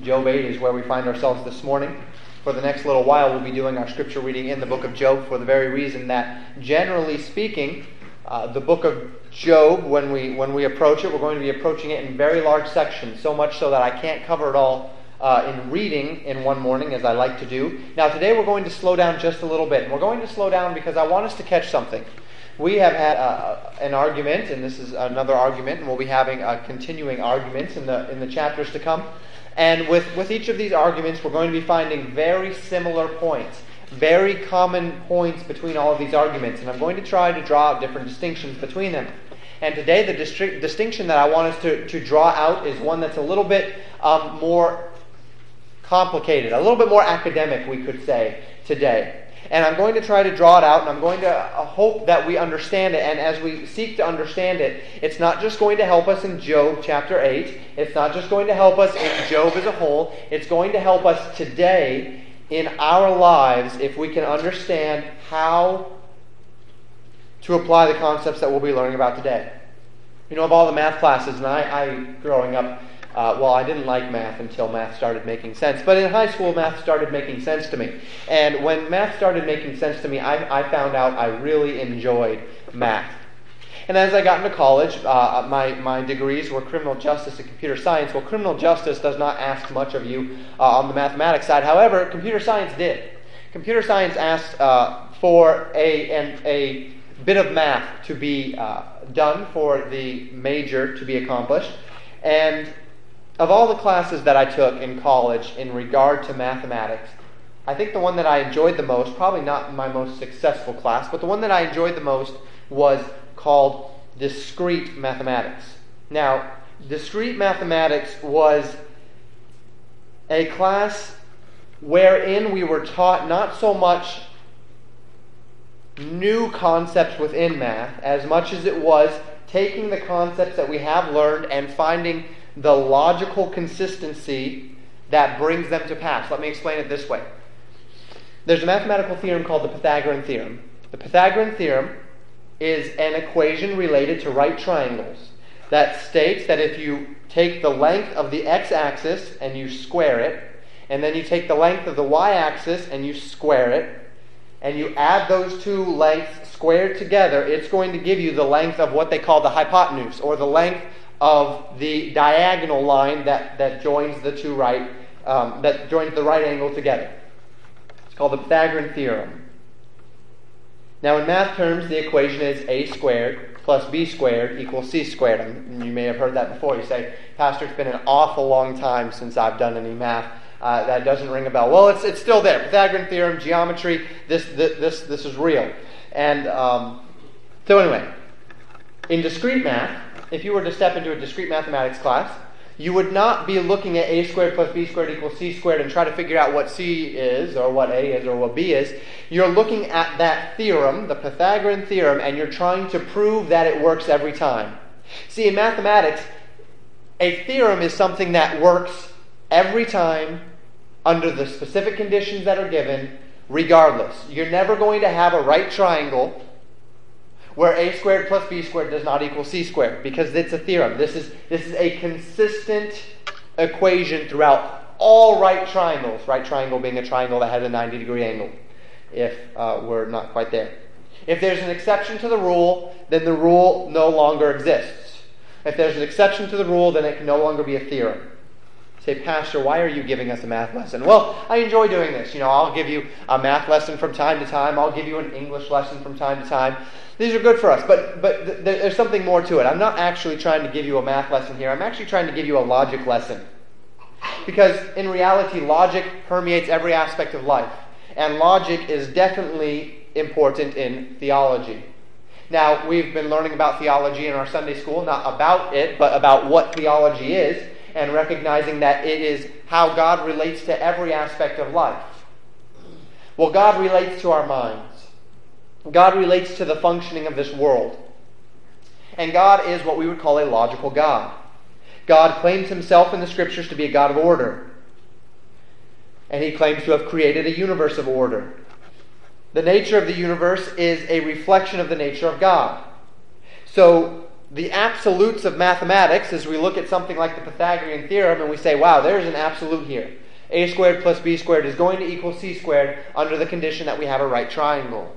Job 8 is where we find ourselves this morning. For the next little while, we'll be doing our scripture reading in the book of Job for the very reason that, generally speaking, the book of Job, when we approach it, we're going to be approaching it in very large sections, so much so that I can't cover it all in reading in one morning, as I like to do. Now, today we're going to slow down just a little bit. And we're going to slow down because I want us to catch something. We have had an argument, and this is another argument, and we'll be having continuing arguments in the chapters to come. And with each of these arguments, we're going to be finding very similar points, very common points between all of these arguments. And I'm going to try to draw out different distinctions between them. And today, the distinction that I want us to draw out is one that's a little bit more complicated, a little bit more academic, we could say, today. And I'm going to try to draw it out, and I'm going to hope that we understand it. And as we seek to understand it, it's not just going to help us in Job chapter 8. It's not just going to help us in Job as a whole. It's going to help us today in our lives if we can understand how to apply the concepts that we'll be learning about today. You know, of all the math classes, and I growing up, I didn't like math until math started making sense. But in high school, math started making sense to me. And when math started making sense to me, I found out I really enjoyed math. And as I got into college, my degrees were criminal justice and computer science. Well, criminal justice does not ask much of you on the mathematics side. However, computer science did. Computer science asked for a bit of math to be done for the major to be accomplished. And of all the classes that I took in college in regard to mathematics, I think the one that I enjoyed the most, probably not my most successful class, but the one that I enjoyed the most was called discrete mathematics. Now, discrete mathematics was a class wherein we were taught not so much new concepts within math as much as it was taking the concepts that we have learned and finding the logical consistency that brings them to pass. Let me explain it this way. There's a mathematical theorem called the Pythagorean theorem. The Pythagorean theorem is an equation related to right triangles that states that if you take the length of the x-axis and you square it, and then you take the length of the y-axis and you square it, and you add those two lengths squared together, it's going to give you the length of what they call the hypotenuse, or the length of the diagonal line that joins the two right, that joins the right angle together. It's called the Pythagorean theorem. Now, in math terms, the equation is a squared plus b squared equals c squared. You may have heard that before. You say, Pastor, it's been an awful long time since I've done any math. That doesn't ring a bell. Well, it's still there. Pythagorean theorem, geometry. This is real. And so anyway, in discrete math, if you were to step into a discrete mathematics class, you would not be looking at a squared plus b squared equals c squared and try to figure out what c is, or what a is, or what b is. You're looking at that theorem, the Pythagorean theorem, and you're trying to prove that it works every time. See, in mathematics, a theorem is something that works every time under the specific conditions that are given, regardless. You're never going to have a right triangle where a squared plus b squared does not equal c squared, because it's a theorem. This is a consistent equation throughout all right triangles. Right triangle being a triangle that has a 90-degree angle, if we're not quite there. If there's an exception to the rule, then the rule no longer exists. If there's an exception to the rule, then it can no longer be a theorem. Say, Pastor, why are you giving us a math lesson? Well, I enjoy doing this. I'll give you a math lesson from time to time. I'll give you an English lesson from time to time. These are good for us, but there's something more to it. I'm not actually trying to give you a math lesson here. I'm actually trying to give you a logic lesson. Because in reality, logic permeates every aspect of life. And logic is definitely important in theology. Now, we've been learning about theology in our Sunday school, not about it, but about what theology is, and recognizing that it is how God relates to every aspect of life. Well, God relates to our minds. God relates to the functioning of this world. And God is what we would call a logical God. God claims himself in the Scriptures to be a God of order. And he claims to have created a universe of order. The nature of the universe is a reflection of the nature of God. So the absolutes of mathematics, as we look at something like the Pythagorean theorem and we say, wow, there's an absolute here. A squared plus b squared is going to equal c squared under the condition that we have a right triangle.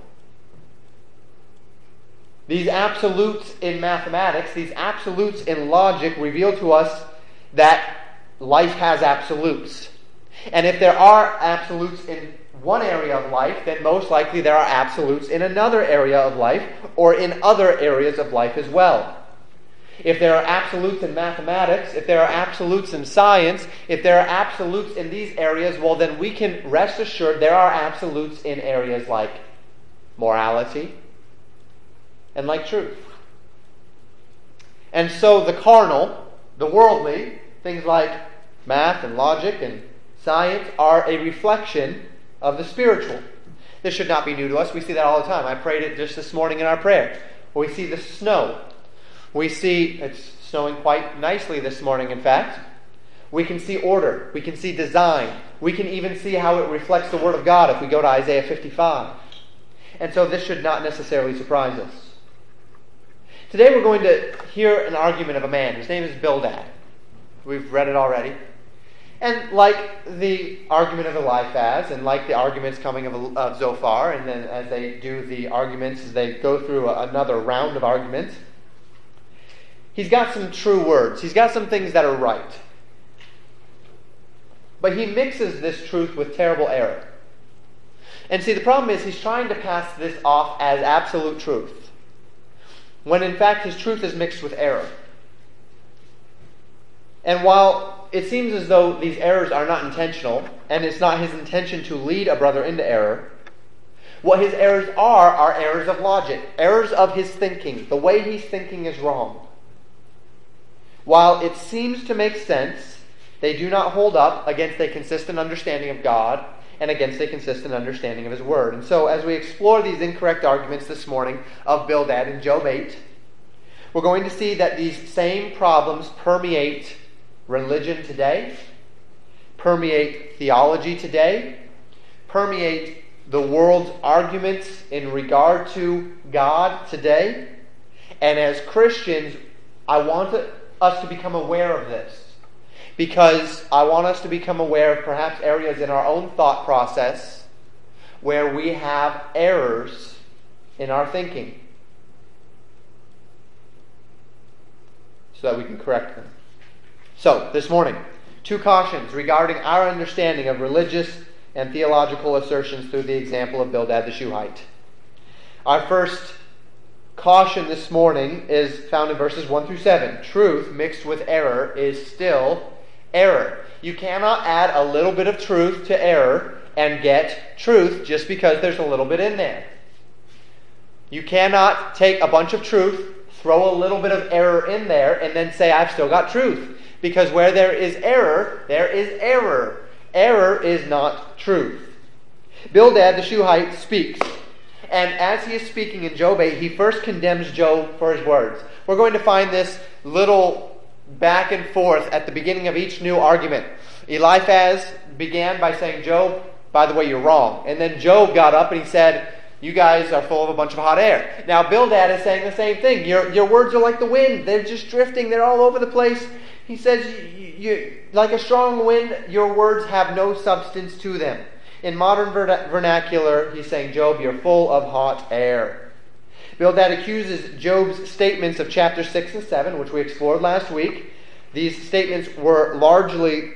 These absolutes in mathematics, these absolutes in logic reveal to us that life has absolutes. And if there are absolutes in one area of life, then most likely there are absolutes in another area of life or in other areas of life as well. If there are absolutes in mathematics, if there are absolutes in science, if there are absolutes in these areas, well then we can rest assured there are absolutes in areas like morality and like truth. And so the carnal, the worldly, things like math and logic and science are a reflection of the spiritual. This should not be new to us. We see that all the time. I prayed it just this morning in our prayer. We see the snow. We see, it's snowing quite nicely this morning, in fact. We can see order. We can see design. We can even see how it reflects the Word of God if we go to Isaiah 55. And so this should not necessarily surprise us. Today we're going to hear an argument of a man. His name is Bildad. We've read it already. And like the argument of Eliphaz, and like the arguments coming of Zophar, and then as they do the arguments, as they go through another round of arguments, he's got some true words. He's got some things that are right. But he mixes this truth with terrible error. And see, the problem is he's trying to pass this off as absolute truth, when in fact his truth is mixed with error. And while it seems as though these errors are not intentional, and it's not his intention to lead a brother into error, what his errors are errors of logic, errors of his thinking. The way he's thinking is wrong. While it seems to make sense, they do not hold up against a consistent understanding of God and against a consistent understanding of His Word. And so as we explore these incorrect arguments this morning of Bildad in Job 8, we're going to see that these same problems permeate religion today, permeate theology today, permeate the world's arguments in regard to God today. And as Christians, I want us to become aware of this, because I want us to become aware of perhaps areas in our own thought process where we have errors in our thinking, so that we can correct them. So, this morning, 2 cautions regarding our understanding of religious and theological assertions through the example of Bildad the Shuhite. Our first caution this morning is found in verses 1 through 7. Truth mixed with error is still error. You cannot add a little bit of truth to error and get truth just because there's a little bit in there. You cannot take a bunch of truth, throw a little bit of error in there, and then say, I've still got truth. Because where there is error, there is error. Error is not truth. Bildad the Shuhite speaks. And as he is speaking in Job 8, he first condemns Job for his words. We're going to find this little back and forth at the beginning of each new argument. Eliphaz began by saying, Job, by the way, you're wrong. And then Job got up and he said, you guys are full of a bunch of hot air. Now Bildad is saying the same thing. Your words are like the wind. They're just drifting. They're all over the place. He says, like a strong wind, your words have no substance to them. In modern vernacular, he's saying, Job, you're full of hot air. Bildad accuses Job's statements of chapter 6 and 7, which we explored last week. These statements were largely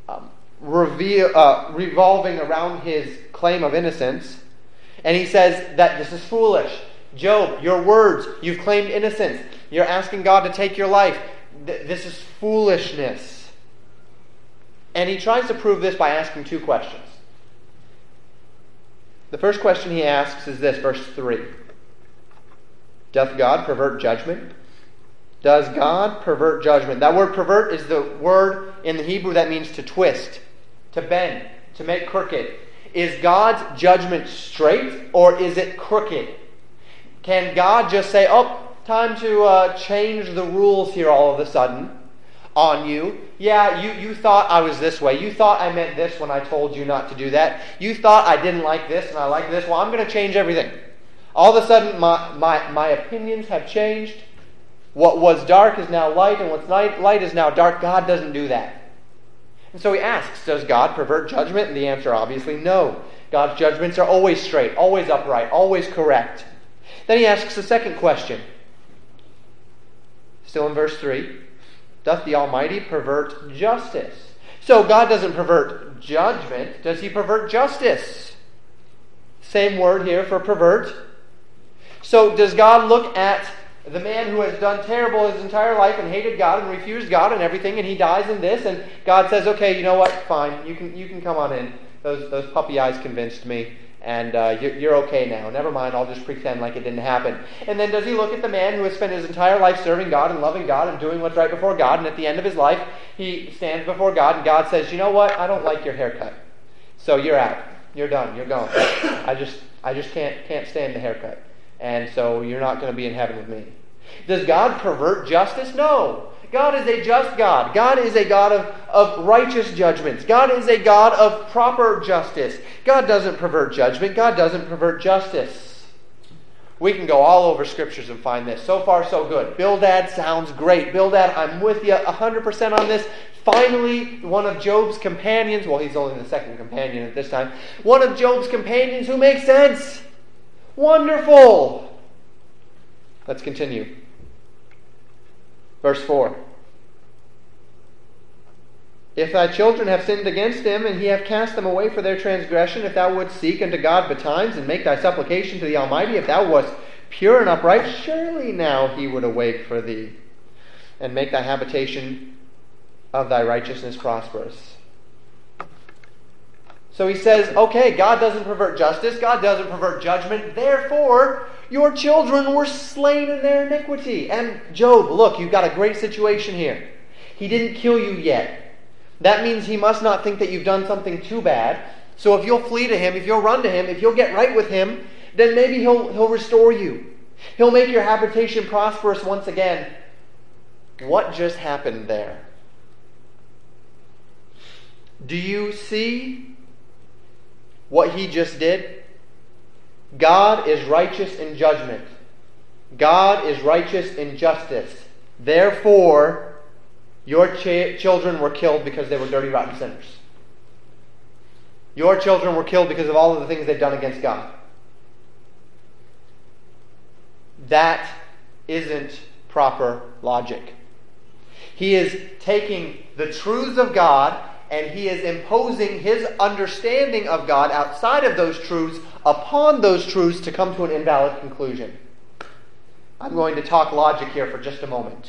revolving around his claim of innocence. And he says that this is foolish. Job, your words, you've claimed innocence. You're asking God to take your life. This is foolishness. And he tries to prove this by asking 2 questions. The first question he asks is this, verse 3. Doth God pervert judgment? Does God pervert judgment? That word pervert is the word in the Hebrew that means to twist, to bend, to make crooked. Is God's judgment straight or is it crooked? Can God just say, oh, time to change the rules here all of a sudden on you? Yeah, you thought I was this way. You thought I meant this when I told you not to do that. You thought I didn't like this and I like this. Well, I'm going to change everything. All of a sudden, my opinions have changed. What was dark is now light, and what's light is now dark. God doesn't do that. And so he asks, does God pervert judgment? And the answer, obviously, no. God's judgments are always straight, always upright, always correct. Then he asks the second question. Still in verse 3. Doth the Almighty pervert justice? So God doesn't pervert judgment. Does he pervert justice? Same word here for pervert. So does God look at the man who has done terrible his entire life and hated God and refused God and everything, and he dies in this, and God says, okay, you know what, fine, you can come on in. Those puppy eyes convinced me, and you're okay now. Never mind, I'll just pretend like it didn't happen. And then does he look at the man who has spent his entire life serving God and loving God and doing what's right before God, and at the end of his life, he stands before God, and God says, you know what, I don't like your haircut. So you're out. You're done. You're gone. I just can't stand the haircut. And so you're not going to be in heaven with me. Does God pervert justice? No. God is a just God. God is a God of righteous judgments. God is a God of proper justice. God doesn't pervert judgment. God doesn't pervert justice. We can go all over scriptures and find this. So far, so good. Bildad sounds great. Bildad, I'm with you 100% on this. Finally, one of Job's companions, well, he's only the second companion at this time, one of Job's companions who makes sense. Wonderful. Let's continue. Verse 4. If thy children have sinned against him, and he have cast them away for their transgression, if thou wouldst seek unto God betimes, and make thy supplication to the Almighty, if thou wast pure and upright, surely now he would awake for thee, and make thy habitation of thy righteousness prosperous. So he says, okay, God doesn't pervert justice, God doesn't pervert judgment, therefore your children were slain in their iniquity. And Job, look, you've got a great situation here. He didn't kill you yet. That means he must not think that you've done something too bad. So if you'll flee to him, if you'll run to him, if you'll get right with him, then maybe he'll restore you. He'll make your habitation prosperous once again. What just happened there? Do you see what he just did? God is righteous in judgment. God is righteous in justice. Therefore, your children were killed because they were dirty, rotten sinners. Your children were killed because of all of the things they've done against God. That isn't proper logic. He is taking the truths of God and he is imposing his understanding of God outside of those truths upon those truths to come to an invalid conclusion. I'm going to talk logic here for just a moment.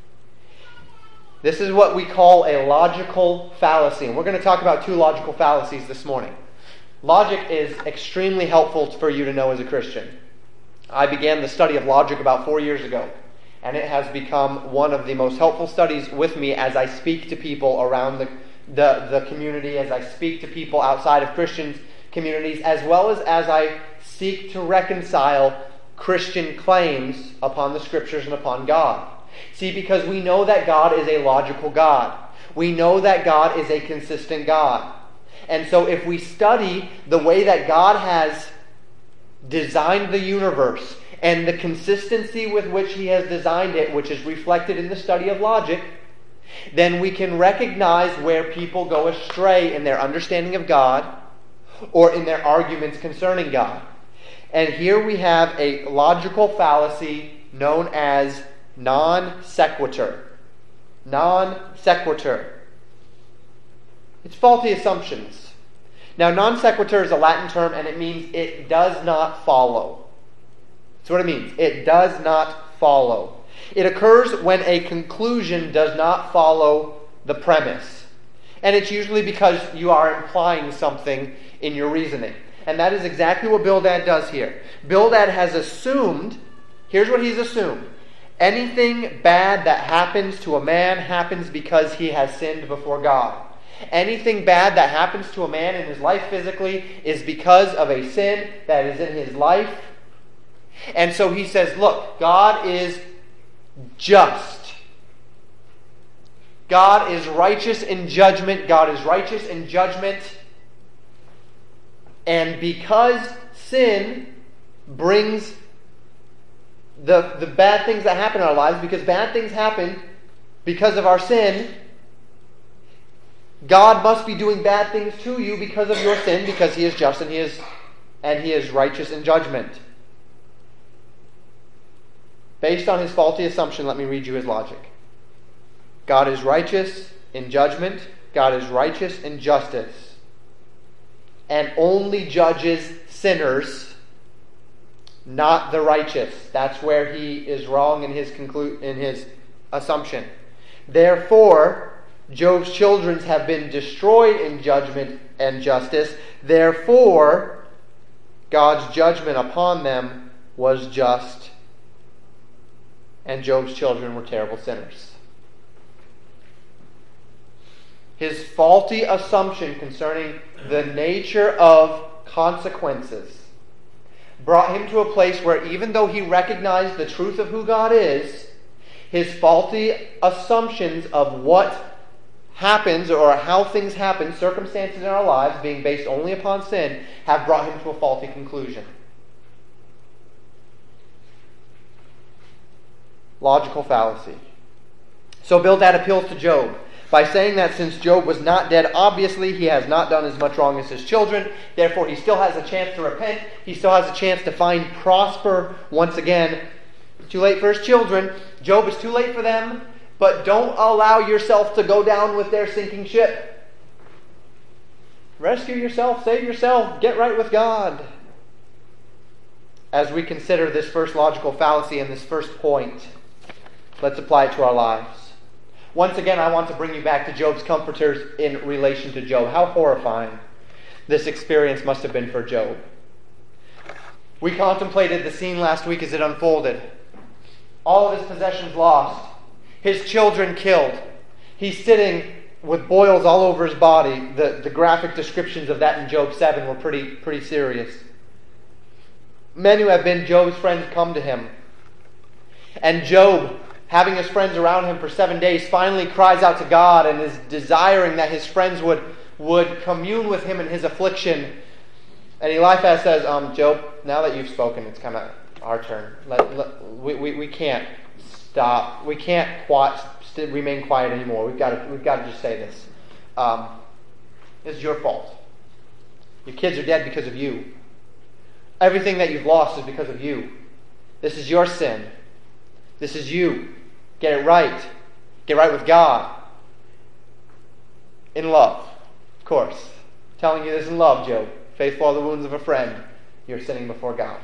This is what we call a logical fallacy. And we're going to talk about two logical fallacies this morning. Logic is extremely helpful for you to know as a Christian. I began the study of logic about 4 years ago. And it has become one of the most helpful studies with me as I speak to people around the community, as I speak to people outside of Christian communities, as well as I seek to reconcile Christian claims upon the Scriptures and upon God. See, because we know that God is a logical God. We know that God is a consistent God. And so if we study the way that God has designed the universe and the consistency with which he has designed it, which is reflected in the study of logic, then we can recognize where people go astray in their understanding of God or in their arguments concerning God. And here we have a logical fallacy known as non sequitur. Non sequitur. It's faulty assumptions. Now, non sequitur is a Latin term and it means it does not follow. That's what it means. It does not follow. It occurs when a conclusion does not follow the premise. And it's usually because you are implying something in your reasoning. And that is exactly what Bildad does here. Bildad has assumed, here's what he's assumed. Anything bad that happens to a man happens because he has sinned before God. Anything bad that happens to a man in his life physically is because of a sin that is in his life. And so he says, look, God is just. God is righteous in judgment. God is righteous in judgment. And because sin brings the bad things that happen in our lives, because bad things happen because of our sin, God must be doing bad things to you because of your sin, because He is just and He is righteous in judgment. Based on his faulty assumption, let me read you his logic. God is righteous in judgment. God is righteous in justice. And only judges sinners, not the righteous. That's where he is wrong in his assumption. Therefore, Job's children have been destroyed in judgment and justice. Therefore, God's judgment upon them was just, and Job's children were terrible sinners. His faulty assumption concerning the nature of consequences brought him to a place where, even though he recognized the truth of who God is, his faulty assumptions of what happens or how things happen, circumstances in our lives being based only upon sin, have brought him to a faulty conclusion. Logical fallacy. So Bildad appeals to Job by saying that since Job was not dead, obviously he has not done as much wrong as his children. Therefore, he still has a chance to repent. He still has a chance to prosper once again. Too late for his children. Job is too late for them. But don't allow yourself to go down with their sinking ship. Rescue yourself, save yourself, get right with God. As we consider this first logical fallacy and this first point, let's apply it to our lives. Once again, I want to bring you back to Job's comforters in relation to Job. How horrifying this experience must have been for Job. We contemplated the scene last week as it unfolded. All of his possessions lost. His children killed. He's sitting with boils all over his body. The graphic descriptions of that in Job 7 were pretty serious. Men who have been Job's friends come to him. And Job, having his friends around him for 7 days, finally cries out to God and is desiring that his friends would commune with him in his affliction. And Eliphaz says, Job, now that you've spoken, it's kind of our turn. We can't stop. We can't remain quiet anymore. We've got to just say this. This is your fault. Your kids are dead because of you. Everything that you've lost is because of you. This is your sin. This is you. Get it right. Get right with God. In love, of course. Telling you this in love, Job. Faithful are the wounds of a friend. You're sinning before God.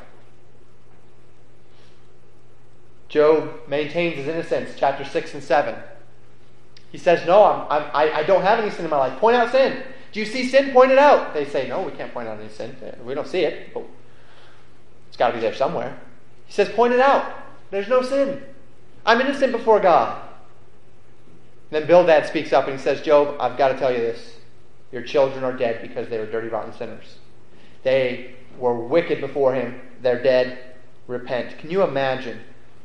Job maintains his innocence, chapter 6 and 7. He says, no, I don't have any sin in my life. Point out sin. Do you see sin? Point it out. They say, no, we can't point out any sin. We don't see it. But it's got to be there somewhere. He says, point it out. There's no sin. I'm innocent before God. Then Bildad speaks up and he says, Job, I've got to tell you this. Your children are dead because they were dirty, rotten sinners. They were wicked before him. They're dead. Repent. Can you imagine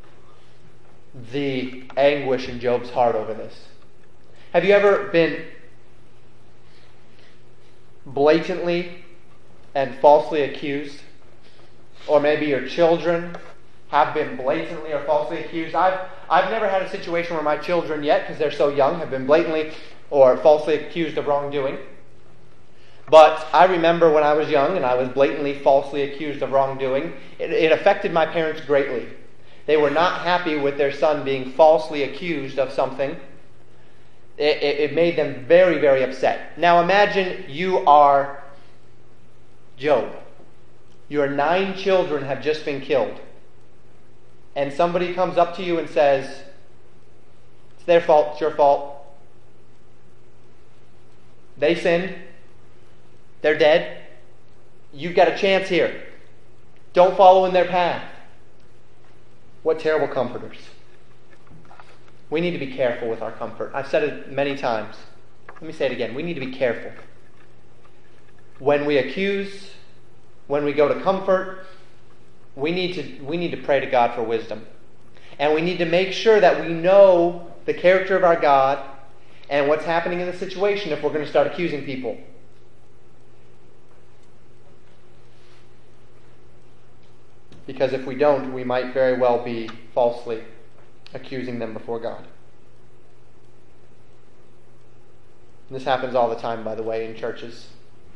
the anguish in Job's heart over this? Have you ever been blatantly and falsely accused? Or maybe your children have been blatantly or falsely accused. I've never had a situation where my children yet, because they're so young, have been blatantly or falsely accused of wrongdoing. But I remember when I was young and I was blatantly falsely accused of wrongdoing, it affected my parents greatly. They were not happy with their son being falsely accused of something. It made them very, very upset. Now imagine you are Job. Your 9 children have just been killed. And somebody comes up to you and says, it's their fault, it's your fault. They sinned. They're dead. You've got a chance here. Don't follow in their path. What terrible comforters. We need to be careful with our comfort. I've said it many times. Let me say it again. We need to be careful. When we accuse, when we go to comfort, we need to pray to God for wisdom. And we need to make sure that we know the character of our God and what's happening in the situation if we're going to start accusing people. because if we don't, we might very well be falsely accusing them before God. This happens all the time, by the way, in churches.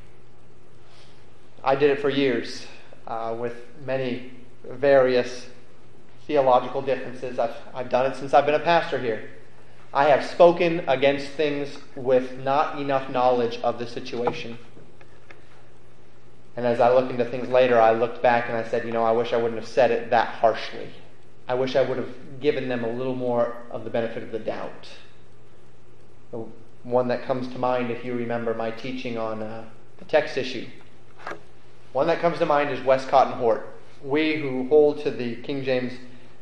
I did it for years with many various theological differences. I've done it since I've been a pastor here. I have spoken against things with not enough knowledge of the situation. And as I look into things later, I looked back and I said, I wish I wouldn't have said it that harshly. I wish I would have given them a little more of the benefit of the doubt. The one that comes to mind, if you remember my teaching on the text issue. One that comes to mind is Westcott and Hort. We who hold to the King James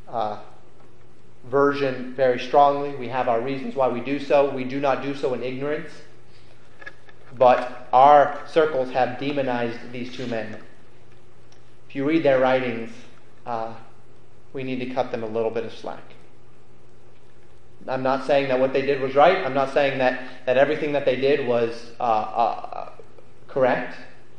Version very strongly, we have our reasons why we do so. We do not do so in ignorance. But our circles have demonized these two men. If you read their writings, we need to cut them a little bit of slack. I'm not saying that what they did was right. I'm not saying that everything that they did was correct.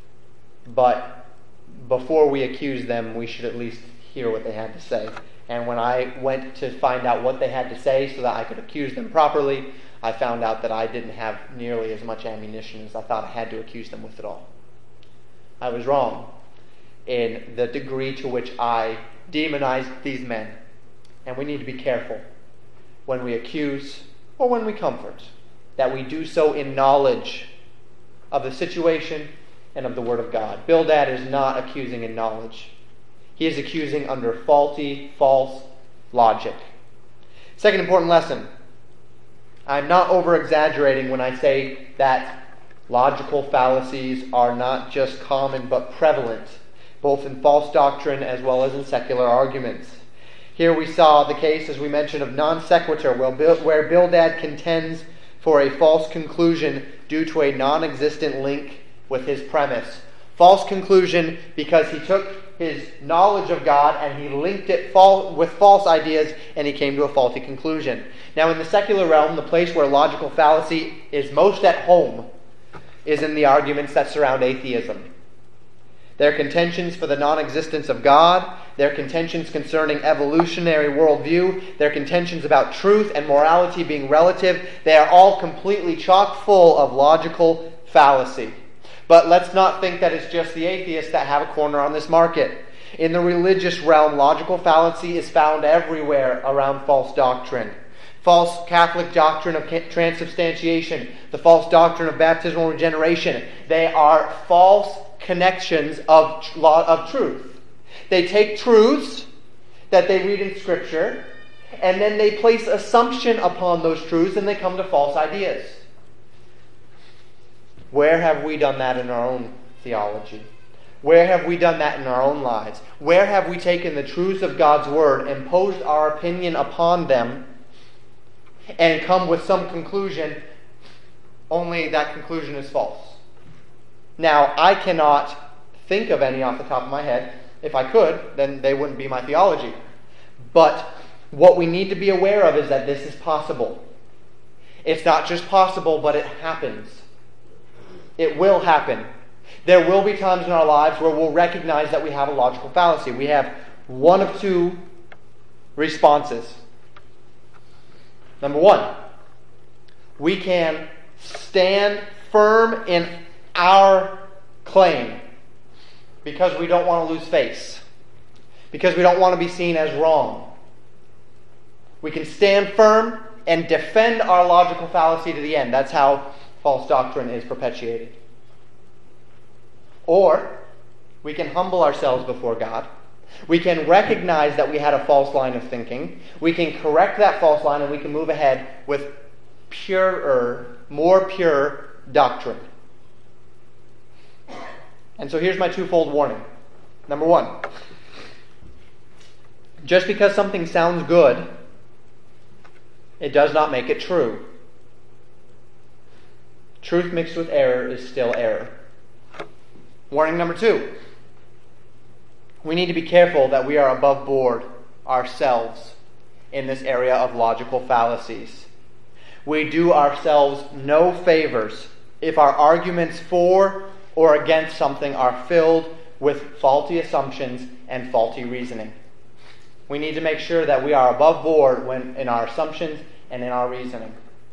But before we accuse them, we should at least hear what they had to say. And when I went to find out what they had to say so that I could accuse them properly, I found out that I didn't have nearly as much ammunition as I thought I had to accuse them with it all. I was wrong in the degree to which I demonized these men. And we need to be careful when we accuse or when we comfort, that we do so in knowledge of the situation and of the Word of God. Bildad is not accusing in knowledge. He is accusing under faulty, false logic. Second important lesson. I'm not over-exaggerating when I say that logical fallacies are not just common but prevalent, both in false doctrine as well as in secular arguments. Here we saw the case, as we mentioned, of non sequitur, where Bildad contends for a false conclusion due to a non-existent link with his premise. False conclusion because he took his knowledge of God and he linked it with false ideas and he came to a faulty conclusion. Now in the secular realm, the place where logical fallacy is most at home is in the arguments that surround atheism. Their contentions for the non-existence of God, their contentions concerning evolutionary worldview, their contentions about truth and morality being relative, they are all completely chock full of logical fallacy. But let's not think that it's just the atheists that have a corner on this market. In the religious realm, logical fallacy is found everywhere around false doctrine. False Catholic doctrine of transubstantiation, the false doctrine of baptismal regeneration, they are false connections of truth. They take truths that they read in Scripture, and then they place assumption upon those truths, and they come to false ideas. Where have we done that in our own theology? Where have we done that in our own lives? Where have we taken the truths of God's Word, imposed our opinion upon them, and come with some conclusion, only that conclusion is false? Now, I cannot think of any off the top of my head. If I could, then they wouldn't be my theology. But what we need to be aware of is that this is possible. It's not just possible, but it happens. It will happen. There will be times in our lives where we'll recognize that we have a logical fallacy. We have one of two responses. Number one, we can stand firm in our claim because we don't want to lose face, because we don't want to be seen as wrong. We can stand firm and defend our logical fallacy to the end. That's how false doctrine is perpetuated. Or we can humble ourselves before God. We can recognize that we had a false line of thinking. We can correct that false line and we can move ahead with more pure doctrine. And so here's my twofold warning. Number one, just because something sounds good, it does not make it true. Truth mixed with error is still error. Warning number two, we need to be careful that we are above board ourselves in this area of logical fallacies. We do ourselves no favors if our arguments for or against something are filled with faulty assumptions and faulty reasoning. We need to make sure that we are above board in our assumptions and in our reasoning.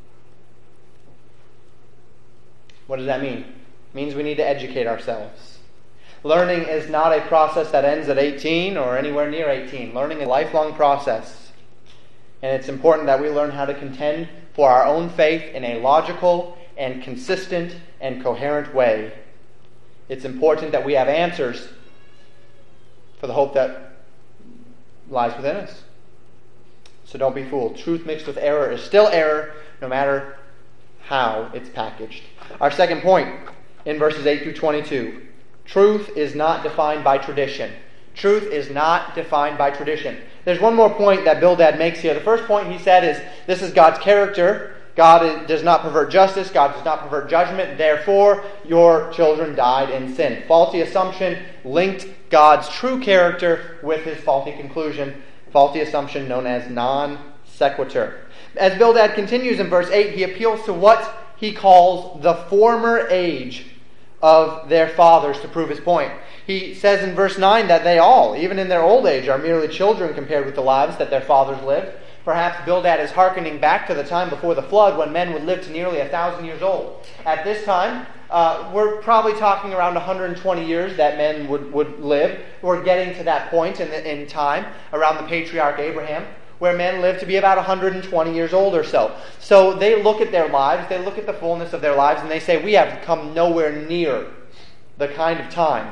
What does that mean? It means we need to educate ourselves. Learning is not a process that ends at 18 or anywhere near 18. Learning is a lifelong process. And it's important that we learn how to contend for our own faith in a logical and consistent and coherent way. It's important that we have answers for the hope that lies within us. So don't be fooled. Truth mixed with error is still error, no matter how it's packaged. Our second point in verses 8 through 22. Truth is not defined by tradition. Truth is not defined by tradition. There's one more point that Bildad makes here. The first point he said is, this is God's character. God does not pervert justice. God does not pervert judgment. Therefore, your children died in sin. Faulty assumption linked God's true character with his faulty conclusion. Faulty assumption known as non sequitur. As Bildad continues in verse 8, he appeals to what he calls the former age of their fathers to prove his point. He says in verse 9 that they all, even in their old age, are merely children compared with the lives that their fathers lived. Perhaps Bildad is hearkening back to the time before the flood when men would live to nearly 1,000 years old. At this time, we're probably talking around 120 years that men would live. We're getting to that point in time around the patriarch Abraham, where men live to be about 120 years old or so. So they look at their lives, they look at the fullness of their lives, and they say, we have come nowhere near the kind of time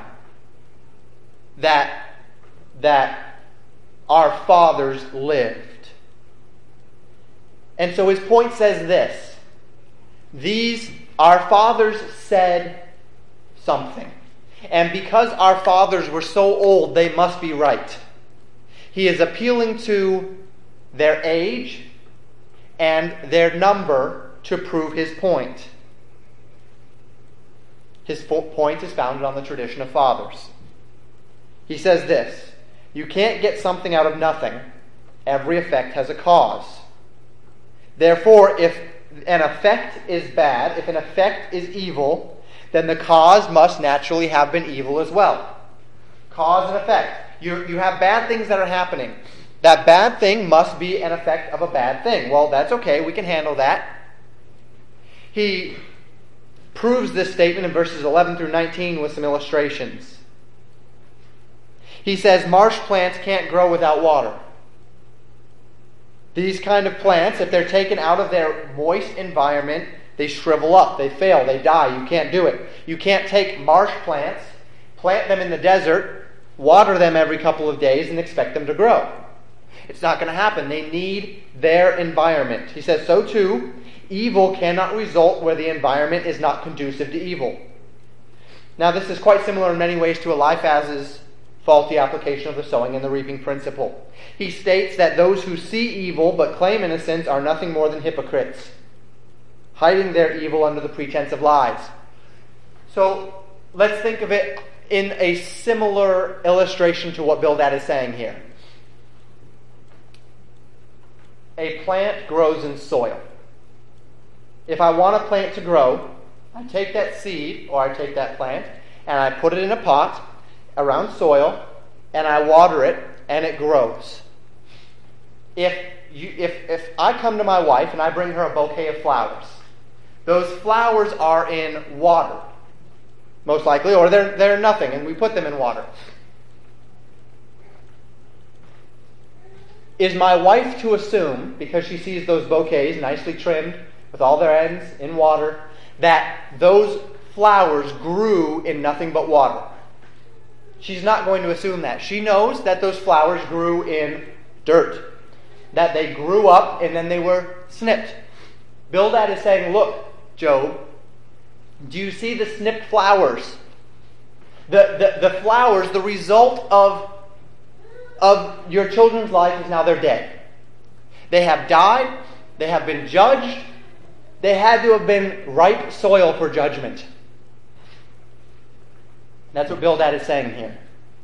that our fathers lived. And so his point says this: our fathers said something. And because our fathers were so old, they must be right. He is appealing to their age and their number to prove his point. His point is founded on the tradition of fathers. He says this: you can't get something out of nothing. Every effect has a cause. Therefore, if an effect is bad, if an effect is evil, then the cause must naturally have been evil as well. Cause and effect. You have bad things that are happening. That bad thing must be an effect of a bad thing. Well, that's okay. We can handle that. He proves this statement in verses 11 through 19 with some illustrations. He says marsh plants can't grow without water. These kind of plants, if they're taken out of their moist environment, they shrivel up, they fail, they die. You can't do it. You can't take marsh plants, plant them in the desert, water them every couple of days, and expect them to grow. It's not going to happen. They need their environment. He says, so too, evil cannot result where the environment is not conducive to evil. Now, this is quite similar in many ways to Eliphaz's faulty application of the sowing and the reaping principle. He states that those who see evil but claim innocence are nothing more than hypocrites, hiding their evil under the pretense of lies. So let's think of it in a similar illustration to what Bildad is saying here. A plant grows in soil. If I want a plant to grow, I take that seed or I take that plant and I put it in a pot around soil, and I water it, and it grows. If I come to my wife and I bring her a bouquet of flowers, those flowers are in water, most likely, or they're nothing, and we put them in water. Is my wife to assume, because she sees those bouquets nicely trimmed with all their ends in water, that those flowers grew in nothing but water? She's not going to assume that. She knows that those flowers grew in dirt, that they grew up and then they were snipped. Bildad is saying, look, Job, do you see the snipped flowers? The flowers, the result of your children's life is now they're dead. They have died. They have been judged. They had to have been ripe soil for judgment. That's what Bildad is saying here.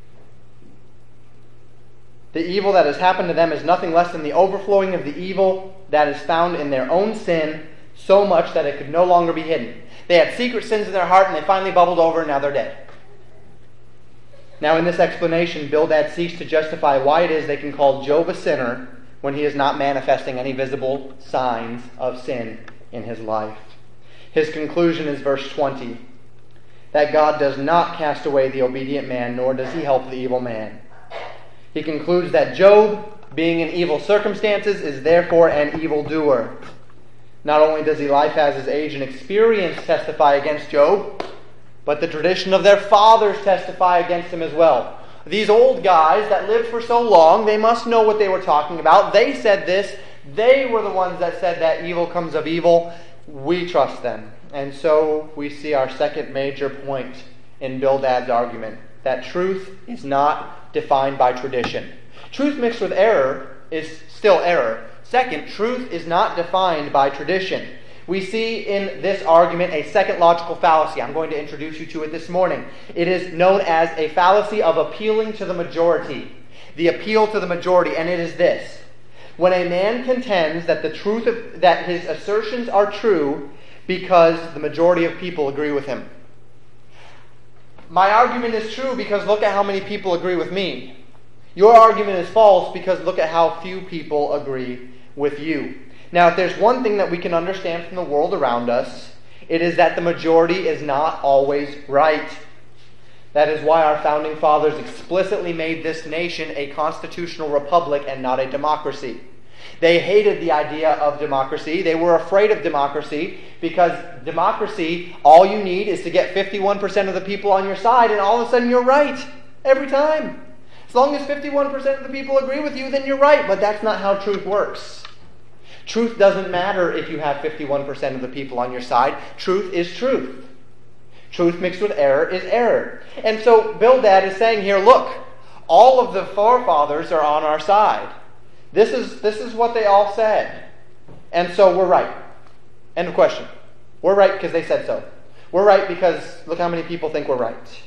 The evil that has happened to them is nothing less than the overflowing of the evil that is found in their own sin, so much that it could no longer be hidden. They had secret sins in their heart and they finally bubbled over and now they're dead. Now in this explanation, Bildad seeks to justify why it is they can call Job a sinner when he is not manifesting any visible signs of sin in his life. His conclusion is verse 20, that God does not cast away the obedient man, nor does he help the evil man. He concludes that Job, being in evil circumstances, is therefore an evildoer. Not only does Eliphaz's age and experience testify against Job, but the tradition of their fathers testify against him as well. These old guys that lived for so long, they must know what they were talking about. They said this. They were the ones that said that evil comes of evil. We trust them. And so we see our second major point in Bildad's argument, that truth is not defined by tradition. Truth mixed with error is still error. Second, truth is not defined by tradition. We see in this argument a second logical fallacy. I'm going to introduce you to it this morning. It is known as a fallacy of appealing to the majority. The appeal to the majority, and it is this. When a man contends that that his assertions are true because the majority of people agree with him. My argument is true because look at how many people agree with me. Your argument is false because look at how few people agree with you. Now, if there's one thing that we can understand from the world around us, it is that the majority is not always right. That is why our founding fathers explicitly made this nation a constitutional republic and not a democracy. They hated the idea of democracy. They were afraid of democracy because democracy, all you need is to get 51% of the people on your side and all of a sudden you're right every time. As long as 51% of the people agree with you, then you're right. But that's not how truth works. Truth doesn't matter if you have 51% of the people on your side. Truth is truth. Truth mixed with error is error. And so Bildad is saying here, look, all of the forefathers are on our side. This is what they all said. And so we're right. End of question. We're right because they said so. We're right because look how many people think we're right.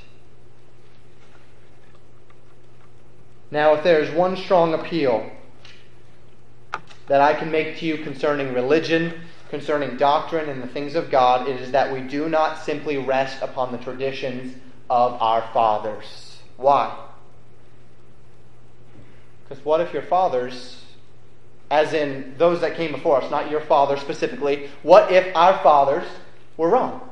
Now, if there's one strong appeal that I can make to you concerning religion, concerning doctrine and the things of God, it is that we do not simply rest upon the traditions of our fathers. Why? Because what if your fathers, as in those that came before us, not your father specifically, what if our fathers were wrong?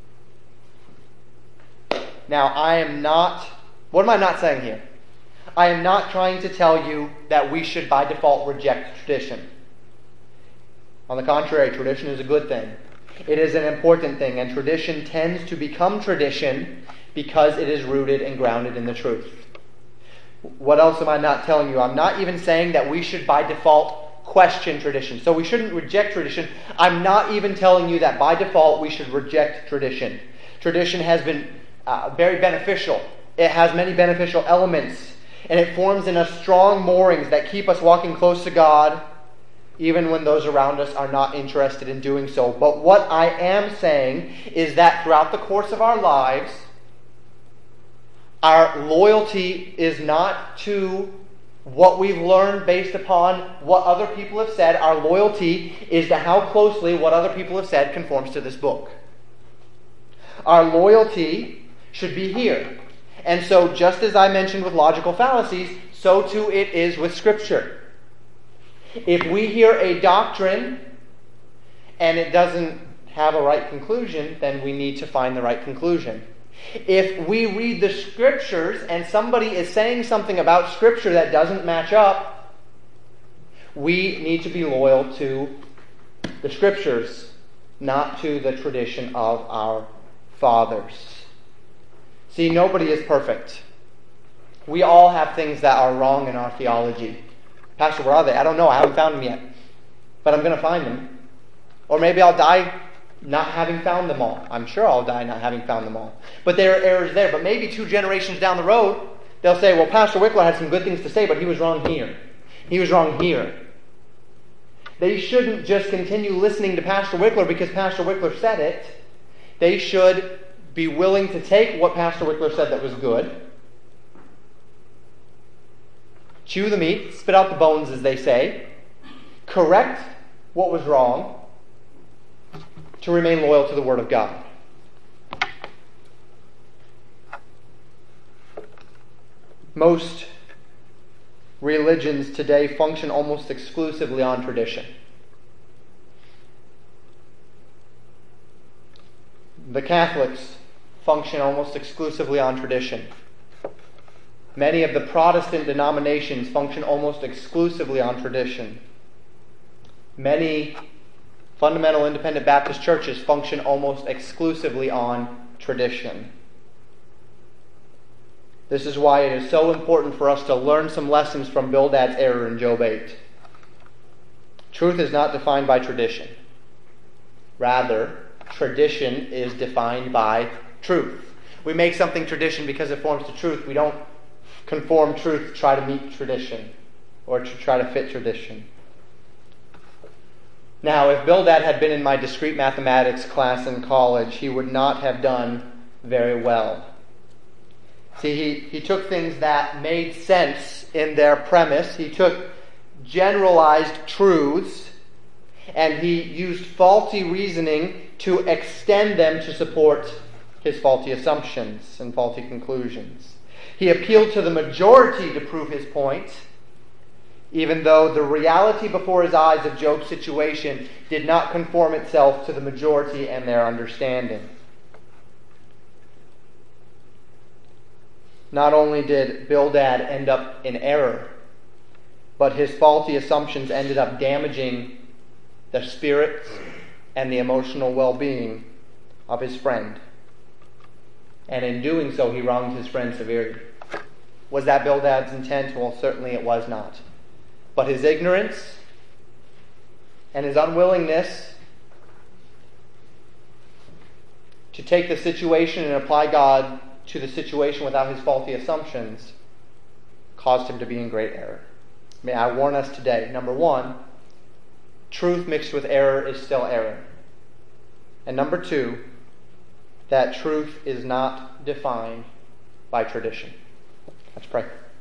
Now, what am I not saying here? I am not trying to tell you that we should by default reject tradition. On the contrary, tradition is a good thing. It is an important thing, and tradition tends to become tradition because it is rooted and grounded in the truth. What else am I not telling you? I'm not even saying that we should by default question tradition. So we shouldn't reject tradition. I'm not even telling you that by default we should reject tradition. Tradition has been very beneficial. It has many beneficial elements. And it forms in us strong moorings that keep us walking close to God, even when those around us are not interested in doing so. But what I am saying is that throughout the course of our lives, our loyalty is not to what we've learned based upon what other people have said. Our loyalty is to how closely what other people have said conforms to this book. Our loyalty should be here. And so, just as I mentioned with logical fallacies, so too it is with Scripture. If we hear a doctrine and it doesn't have a right conclusion, then we need to find the right conclusion. If we read the Scriptures and somebody is saying something about Scripture that doesn't match up, we need to be loyal to the Scriptures, not to the tradition of our fathers. See, nobody is perfect. We all have things that are wrong in our theology. Pastor, where are they? I don't know. I haven't found them yet. But I'm going to find them. Or maybe I'll die not having found them all. I'm sure I'll die not having found them all. But there are errors there. But maybe 2 generations down the road, they'll say, well, Pastor Wickler had some good things to say, but he was wrong here. He was wrong here. They shouldn't just continue listening to Pastor Wickler because Pastor Wickler said it. They should be willing to take what Pastor Wickler said that was good, chew the meat, spit out the bones, as they say, correct what was wrong, to remain loyal to the Word of God. Most religions today function almost exclusively on tradition. The Catholics function almost exclusively on tradition. Many of the Protestant denominations function almost exclusively on tradition. Many fundamental independent Baptist churches function almost exclusively on tradition. This is why it is so important for us to learn some lessons from Bildad's error in Job 8. Truth is not defined by tradition. Rather, tradition is defined by truth. We make something tradition because it forms to truth. We don't conform truth to try to meet tradition or to try to fit tradition. Now, if Bildad had been in my discrete mathematics class in college, he would not have done very well. See, he took things that made sense in their premise. He took generalized truths, and he used faulty reasoning to extend them to support his faulty assumptions and faulty conclusions. He appealed to the majority to prove his point, even though the reality before his eyes of Job's situation did not conform itself to the majority and their understanding. Not only did Bildad end up in error, but his faulty assumptions ended up damaging the spirit and the emotional well-being of his friend. And in doing so, he wronged his friend severely. Was that Bildad's intent? Well, certainly it was not. But his ignorance and his unwillingness to take the situation and apply God to the situation without his faulty assumptions caused him to be in great error. May I warn us today, number one, truth mixed with error is still error. And number two, that truth is not defined by tradition. Let's pray.